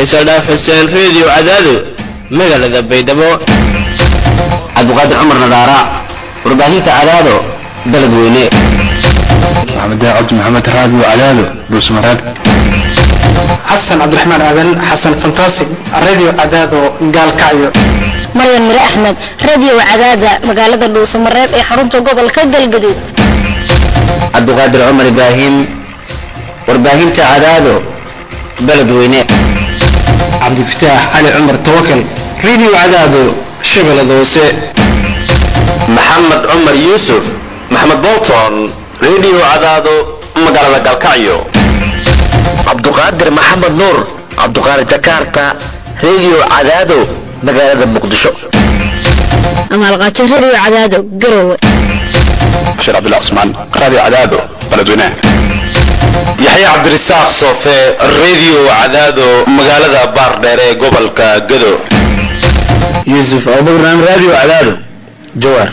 faysal dhaaf xuseen radio cadaado magaalada baydhabo cabdiqaadir cumar nadaara warbaahinta cadaado beledweyne maxamed daacad maxamed raadi cadaado buusmaraad xasan cabdiraxmaan aadan xasan fantastic radio cadaado gaalkacyo maryan mire axmed radio cadaada magaalada dhuusamareeb ee xarunta gobolka galgaduud cabdiqaadir cumar ibraahim warbaahinta cadaado beledweyne cabdifataax cali cumar tawakal radio cadaado shabeellada hoose maxamed cumar yuusuf maxamed bolton radio cadaado magaalada galkacyo cabdiqaadir maxamed nuur cabdiqaadir jakarta radio cadaado magaalada muqdisho amaalqaajo radio cadaado garowe bashir cabdullah cusmaan radio cadaado beledweyne yaxya cabdirasaaq soofe radio cadaado magaalada baardheer ee gobolka gado yuusuf abubakar radio cadaado jawaar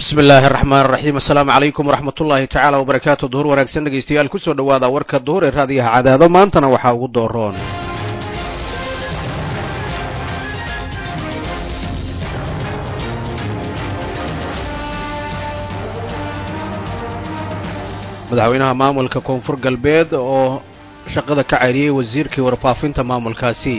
bismi illaahi araxmaan araxiim assalaamu calaykum waraxmatullaahi tacaala wabarakaatu duhur wanaagsan dhegaystayaal kusoo dhowaada warka duhur ee raadiyaha cadaado maantana waxaa ugu dooroon madaxweynaha maamulka koonfur galbeed oo shaqada ka cayriyey wasiirkii warfaafinta maamulkaasi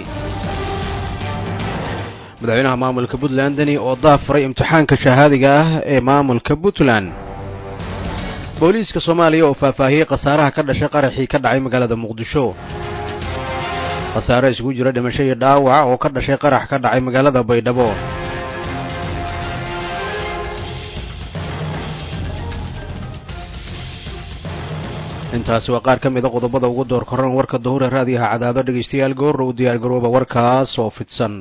madaxweynaha maamulka puntlandani oo daafuray imtixaanka shahaadiga ah ee maamulka puntland booliiska soomaaliya oo faahfaahiyey khasaaraha ka dhashay qaraxii ka dhacay magaalada muqdisho khasaare isugu jira dhimasho iyo dhaawac oo ka dhashay qarax ka dhacay magaalada baydhabo intaasi waa qaar ka mida qodobada ugu door koran warka duhur ee raadiyaha cadaado dhegaystayaal goorra u diyaargarooba warkaas oo fidsan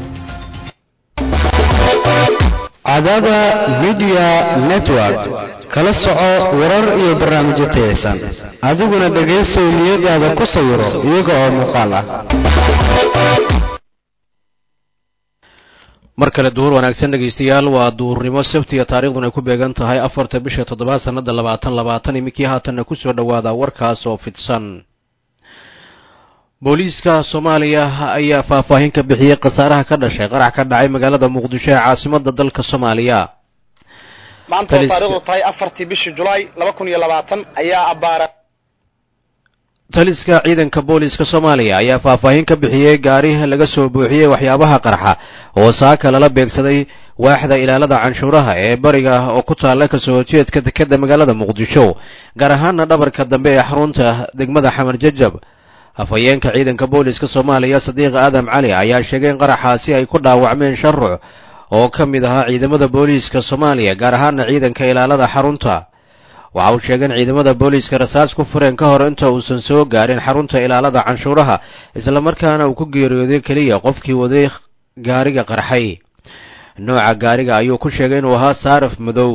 cadaada media network kala soco warar iyo barnaamijyo tayaysan adiguna dhegaystow niyadaada ku sawiro iyaga oo muuqaal ah mar kale duhur wanaagsan dhegaystayaal waa duhurnimo sabtiga taariikhduna ay ku beegan tahay 4 bisha 7 sanada 2020 iminkii haatanna ku soo dhowaada warkaas oo fidsan booliiska soomaaliya ayaa faahfaahin ka bixiyey khasaaraha ka dhashay qarax ka dhacay magaalada muqdisho ee caasimada dalka soomaaliya maanta taariikhdu tahay 4 bishii Julaay 2020 ayaa abaara taliska ciidanka booliiska soomaaliya ayaa faahfaahin ka bixiyey gaari laga soo buuxiyey waxyaabaha qarxa oo saaka lala beegsaday waaxda ilaalada canshuuraha ee bariga oo ku taalla kasoo horjeedka dekedda magaalada muqdisho gaar ahaana dhabarka dambe ee xarunta degmada xamar jajab afhayeenka ciidanka booliiska soomaaliya sadiiq aadam cali ayaa sheegay in qaraxaasi ay ku dhaawacmeen shan ruux oo ka mid ahaa ciidamada booliiska soomaaliya gaar ahaana ciidanka ilaalada xarunta waxa uu sheegay in ciidamada booliiska rasaas ku fureen ka hor inta uusan soo gaarin xarunta ilaalada canshuuraha islamarkaana uu ku geeriyooday keliya qofkii waday gaariga qarxay nooca gaariga ayuu ku sheegay inuu ahaa saaraf madow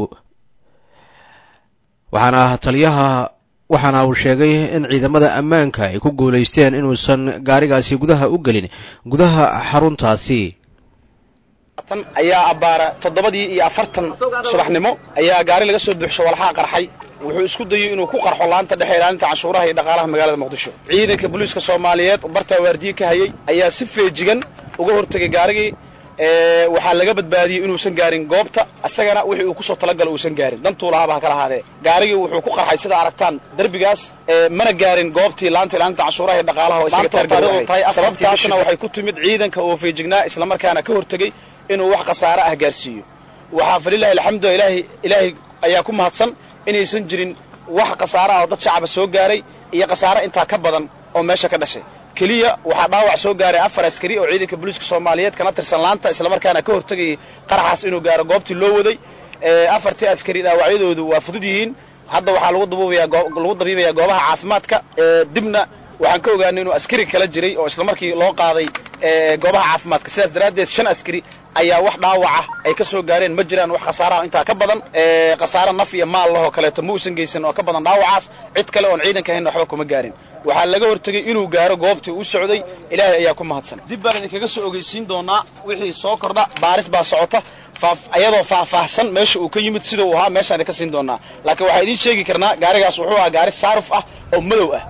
waxaana uu sheegay in ciidamada ammaanka ay ku guulaysteen inuusan gaarigaasi gudaha u gelin gudaha xaruntaasi ayaa abaara 7:40 subaxnimo ayaa gaari laga soo buuxsho walxaa qarxay wuxuu isku dayay inuu ku qarxo laanta dhexe ilaalinta canshuuraha iyo dhaqaalaha magaalada muqdisho ciidanka booliiska Soomaaliyeed oo barta waardiye ka hayay ayaa si feejigan uga hortagay gaarigii waxaa laga badbaadiyay inuusan gaarin goobta asagana wixii uu ku soo talagalay uusan gaarin dantuu lahaaba kala haadee gaarigii wuxuu ku qarxay sida aragtaan darbigaas mana gaarin goobtii laanta ilaalinta canshuuraha iyo dhaqaalaha oo isaga taargeeday sababtaasna waxay ku timid ciidanka oo feejignaa isla markaana ka hortagay inuu wax khasaare ah gaarsiiyo waxa falilahi alxamdu ilaahi ayaa ku mahadsan inaysan jirin wax khasaare ah oo dad shacab soo gaaray iyo khasaare inta ka badan oo meesha ka dhashay kaliya waxa dhaawac soo gaaray 4 askari oo ciidanka booliiska Soomaaliyeed kana tirsan laanta isla markaana ka hortagay qaraxaas inuu gaaro goobtii loo waday 4 askari dhaawacyadoodu waa fudud yihiin hadda waxa lagu dabiibayaa goobaha caafimaadka dibna waxaan ka ogaanay inuu askari kala jiray oo isla markii loo qaaday goobaha caafimaadka sidaas daraadeed 5 askari ayaa wax dhaawac ah ay ka soo gaareen ma jiraan wax khasaare ah inta ka badan khasaare naf iyo maal laho kale ta muusan geysan oo ka badan dhaawacaas cid kale oo ciidanka ahayn waxba kuma gaarin waxa laga hortagay inuu gaaro goobtii uu socday ilaahay ayaa ku mahadsan dib baan idinkaga soo ogeysiin doonaa wixii soo kordha baaris baa socota ayadoo faahfaahsan meesha uu ka yimid sida uu ahaa meeshaan ka siin doonaa laakiin waxa idin sheegi karnaa gaarigaas wuxuu ahaa gaari saaruf ah oo madow ah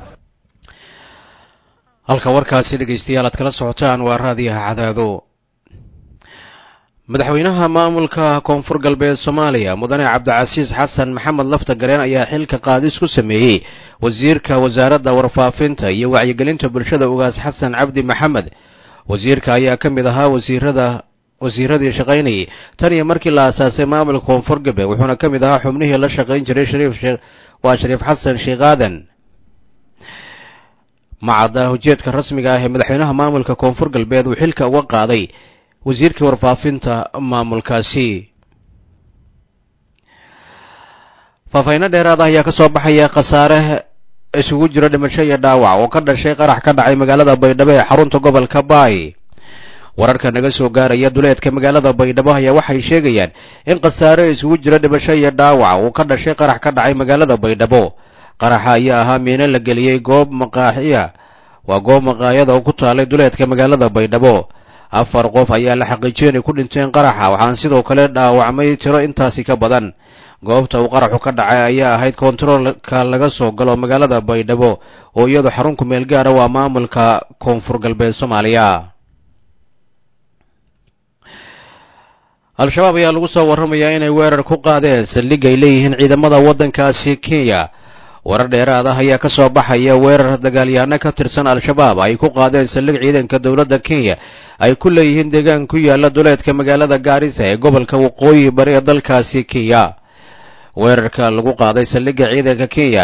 halka warkaasi dhegaystayaal aad kala socotaan waa raadiyaha cadaado madaxweynaha maamulka koonfur galbeed Soomaaliya mudane Cabdicasiis Xasan Maxamed Lafta Gareen ayaa xilka qaadis ku sameeyay wasiirka wasaaradda warfaafinta iyo wacyigelinta bulshada ugaas Xasan Cabdi Maxamed wasiirka ayaa ka mid ahaa wasiiradii shaqaynayay tan iyo markii la aasaasay maamulka koonfur galbeed wuxuuna ka mid ahaa xubnihii la shaqayn jiray Shariif Xasan Sheekaadan macada hujjeedka rasmiga ah ee madaxweynaha maamulka koonfur galbeed uu xilka uga qaaday wasiirkii warfaafinta maamulkaasi faahfaahin dheeraad ah ayaa ka soo baxaya khasaare isugu jira dhimasho iyo dhaawac oo ka dhashay qarax ka dhacay magaalada Baydhabo ee xarunta gobolka Baay wararka naga soo gaaraya duleedka magaalada Baydhabo ayaa waxay sheegayaan in khasaare isugu jira dhimasho iyo dhaawac uu ka dhashay qarax ka dhacay magaalada Baydhabo qaraxa ayaa ahaa miino la geliyay goob maqaayada oo ku taalay duleedka magaalada Baydhabo 4 qof ayaa la xaqiijiyay inay ku dhinteen qaraxa waxaan sidoo kale dhaawacmay tiro intaasi ka badan goobta uu qaraxu ka dhacay ayaa ahayd kontaroolka laga soo galo magaalada baydhabo oo iyadu xarun ku meel gaara waa maamulka koonfur galbeed soomaaliya. al-shabaab ayaa lagu soo warramayaa inay weerar ku qaadeen saldhig ay leeyihiin ciidamada waddankaasi Kenya. warar dheeraad ah ayaa ka soo baxaya weerar dagaalyahanno ka tirsan al-shabaab ay ku qaadeen saldhig ciidanka dowladda Kenya ay ku leeyihiin deegaan ku yaala duleedka magaalada Gaarisa ee gobolka waqooyi bari ee dalkaasi Kenya. weerarka lagu qaaday saldhigga ciidanka Kenya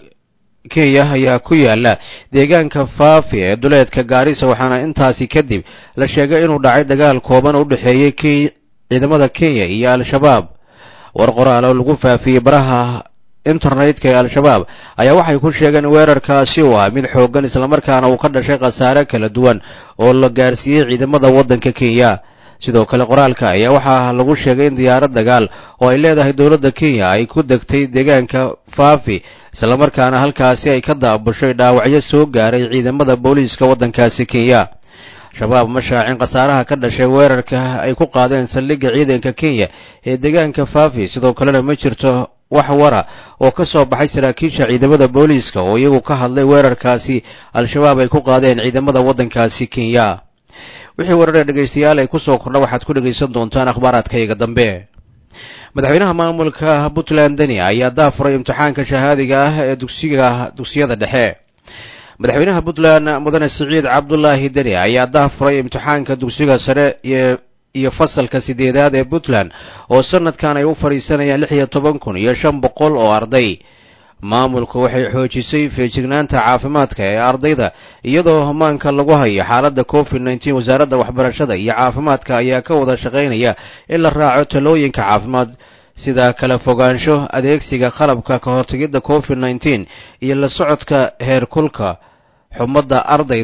ayaa ku yaala deegaanka Faafi ee duleedka Gaarisa waxaana intaasi kadib la sheegay inuu dhacay dagaal kooban u dhaxeeyay ciidamada Kenya iyo al-shabaab. war qoraal oo lagu faafiyay baraha internetka ee al-shabaab ayaa waxay ku sheegeen weerarkaasi uu ah mid xooggan islamarkaana uu ka dhashay khasaare kala duwan oo la gaarsiiyey ciidamada waddanka Kenya. sidoo kale qoraalka ayaa waxaa lagu sheegay in diyaarad dagaal oo ay leedahay dowladda Kenya ay ku degtay deegaanka Faafi islamarkaana halkaasi ay ka daabushay dhaawacyo soo gaaray ciidamada booliiska waddankaasi Kenya. shabaab ma shaacin khasaaraha ka dhashay weerarka ay ku qaadeen saldhigga ciidanka Kenya ee deegaanka Faafi. sidoo kalena ma jirto wax wara oo ka soo baxay saraakiisha ciidamada booliiska oo iyagu ka hadlay weerarkaasi al-shabaab ay ku qaadeen ciidamada waddankaasi Kenya. wixii weerarada dhegaystayaal ay ku soo kordha waxaad ku dhegaysan doontaan akhbaaraadkayga dambe. madaxweynaha maamulka Puntland Dani ayaa daafuray imtixaanka shahaadiga ah ee dugsiyada dhexe. madaxweynaha Puntland mudane Siciid Cabdullaahi Dani ayaa daafuray imtixaanka dugsiga sare iyo fasalka 8aad ee Puntland oo sanadkan ay u fariisanayaan 16,500 oo arday. maamulku waxay xoojisay feejignaanta caafimaadka ee ardayda iyadoo hamaanka lagu hayo xaaladda COVID-19. wasaaradda waxbarashada iyo caafimaadka ayaa ka wada shaqaynaya in la raaco talooyinka caafimaad sida kala fogaansho, adeegsiga qalabka ka hortagidda COVID-19 iyo la socodka heerkulka xumadda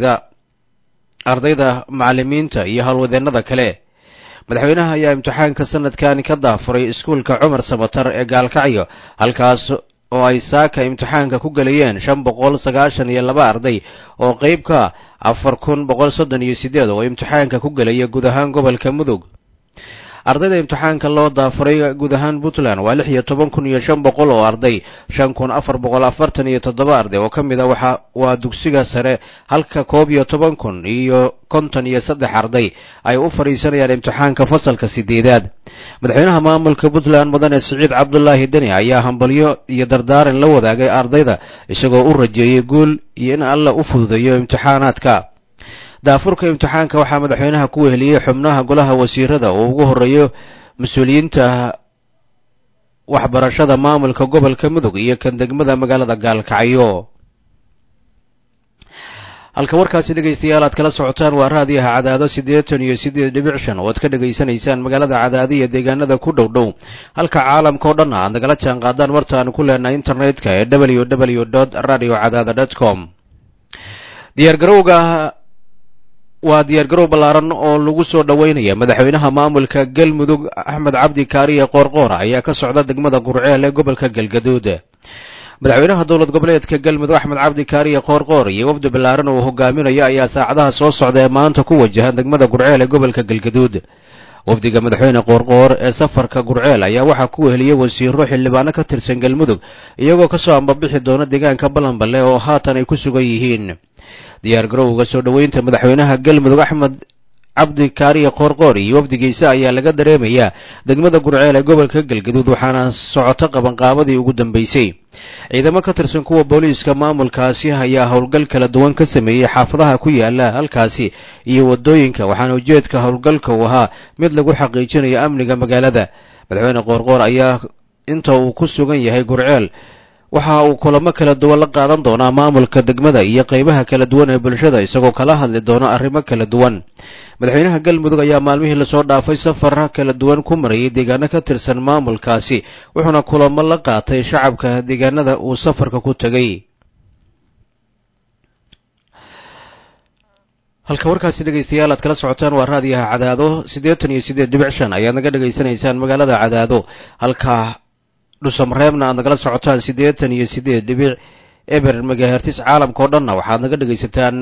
ardayda macallimiinta iyo howlwadeennada kale. madaxweynaha ayaa imtixaanka sanadkan ka daafuray iskuulka Cumar Samatar ee Gaalkacyo halkaas oo ay saaka imtixaanka ku galayeen 592 arday oo qayb ka 4138 oo imtixaanka ku galaya guud ahaan gobolka Mudug. ardayda imtixaanka loo daafuray guud ahaan Puntland waa 16,500 oo arday. 5,447 arday oo ka mid ah waa dugsiga sare halka 11,053 arday ay u fariisanayaan imtixaanka fasalka 8aad. madaxweynaha maamulka Puntland mudane Siciid Cabdullaahi Dani ayaa hambalyo iyo dardaaran la wadaagay ardayda isagoo u rajeeyay guul iyo in alla u fududeeyo imtixaanaadka. daafurka imtixaanka waxaa madaxweynaha ku weheliyey xubnaha golaha wasiirada oo ugu horeeyo mas-uuliyiinta waxbarashada maamulka gobolka Mudug iyo kan degmada magaalada Gaalkacyo. halka warkaasi dhegaystayaal aad kala socotaan waa raadiyaha Cadaado 88.5 oo aad ka dhegaysanaysaan magaalada Cadaado iyo deegaanada ku dhow halka caalamka oo dhan aad nagala jaan qaadaan wartaan ku leenahay internetka ee www.radiocadada.com. diyaargarow ballaaran oo lagu soo dhaweynaya madaxweynaha maamulka Galmudug Axmed Cabdi Kaariye Qoorqoor ayaa ka socda degmada Gurceel ee gobolka Galgaduud. madaxweynaha dowlad goboleedka Galmudug Axmed Cabdi Kaariye Qoorqoor iyo wafdi ballaaran oo hogaaminayo ayaa saacadaha soo socda ee maanta ku wajahan degmada Gurceel ee gobolka Galgaduud. wafdiga madaxweyne Qoorqoor ee safarka Gurceel ayaa waxaa ku weheliyay wasiiro xildhibaano ka tirsan Galmudug iyagoo ka soo ambabixi doona deegaanka Balanballe oo haatan ay ku sugan yihiin. diyaargarowga soo dhaweynta madaxweynaha Galmudug Axmed Cabdi Kaariye Qoorqoor iyo wafdigiisa ayaa laga dareemayaa degmada Gurceel ee gobolka Galgaduud waxaana socota qabanqaabadii ugu dambeysay. ciidamo ka tirsan kuwa booliiska maamulkaasi ayaa howlgal kala duwan ka sameeyey xaafadaha ku yaala halkaasi iyo wadooyinka waxaana ujeedka howlgalka uu ahaa mid lagu xaqiijinayo amniga magaalada. madaxweyne Qoorqoor ayaa inta uu ku sugan yahay Gurceel waxa uu kulamo kala duwan la qaadan doonaa maamulka degmada iyo qaybaha kala duwan ee bulshada isagoo kala hadli doona arrimo kala duwan. madaxweynaha Galmudug ayaa maalmihii la soo dhaafay safar kala duwan ku marayay deegaano ka tirsan maamulkaasi wuxuuna kulamo la qaatay shacabka deegaanada uu safarka ku tagay. halka warkaasi dhegaystayaal aad kala socotaan waa raadiyaha Cadaado 88.5 ayaad naga dhegaysanaysaan magaalada Cadaado halka dhusamreebna aad nagala socotaan 88.0 megahertz caalamka oo dhanna waxaad naga dhegaysataan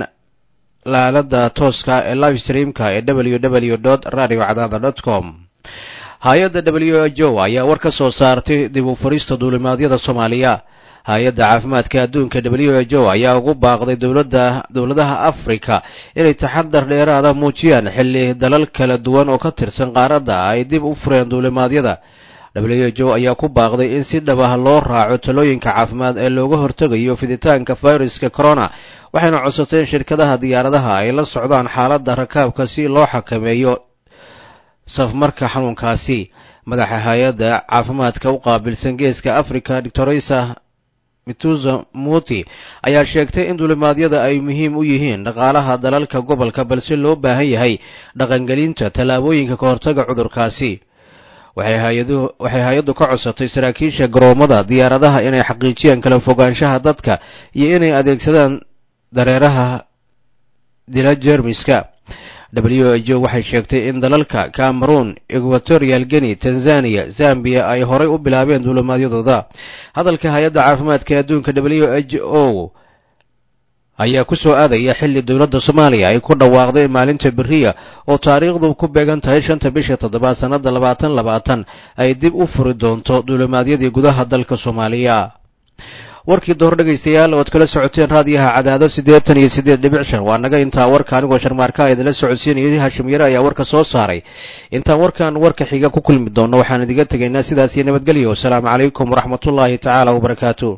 laalada tooska ee live streamka ee www.radiocadada.com. hay-adda WHO ayaa war ka soo saartay dib u furista duulimaadyada Soomaaliya. hay-adda caafimaadka adduunka WHO ayaa ugu baaqday dowladaha Afrika inay taxadar dheeraada muujiyaan xilli dalal kala duwan oo ka tirsan qaaradda ay dib u fureen duulimaadyada. WHO ayaa ku baaqday in si dhab ah loo raaco talooyinka caafimaad ee looga hortagayo fiditaanka fayraska corona, waxayna codsateen shirkadaha diyaaradaha ay la socdaan xaaladda rakaabka si loo xakameeyo safmarka xanuunkaasi. madaxa hay-adda caafimaadka u qaabilsan geeska Afrika Dr. Mituza Muti ayaa sheegtay in duulimaadyada ay muhiim u yihiin dhaqaalaha dalalka gobolka, balse loo baahan yahay dhaqangelinta tallaabooyinka ka hortaga cudurkaasi. waxay hay-addu ka codsatay saraakiisha garoomada diyaaradaha inay xaqiijiyaan kala fogaanshaha dadka iyo inay adeegsadaan dareeraha dila jeermiska. WHO waxay sheegtay in dalalka Cameroon, Equatorial Guinea, Tanzania, Zambia ay horay u bilaabeen duulimaadyadooda. hadalka hay-adda caafimaadka adduunka WHO ayaa ku soo aadaya xilli dowladda Soomaaliya ay ku dhawaaqday maalinta beriya oo taariikhdu ku beegan tahay 5 bisha 7 sanada 2020 ay dib u furi doonto duulimaadyadii gudaha dalka Soomaaliya. warkii door dhageystayaal oo kala socoteen raadiyaha Cadaado 88.5 waa naga intaa warka anigoo Sharmaarka idinla socodsiinayay. Hashim Yare ayaa warka soo saaray. intaan warka xiga ku kulmi doono waxaan idiga tagaynaa sidaas iyo nabadgelyo. Assalaamu calaykum waraxmatullaahi tacaala wabarakaatuh.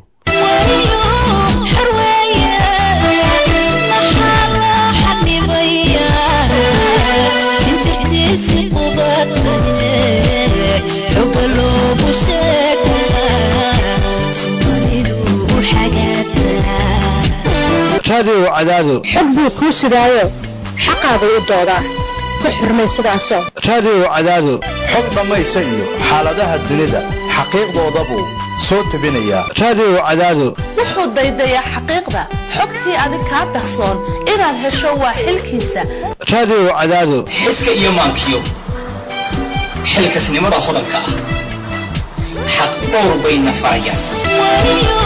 radio Cadaado xog buu ku sidaayo xaqaagu u doodaa ku xirmay sidaasoo. radio Cadaado xog dhamaysa iyo xaaladaha dunida xaqiiqdoodabuu soo tabinaya. radio Cadaado wuxuu daydayaa xaqiiqda xogtii adig kaa dahsoon inaad hesho waa xilkiisa. radio Cadaado xiska iyo maankiyo xilkasnimada hodanka ah xaq dhowr bayna farayaan.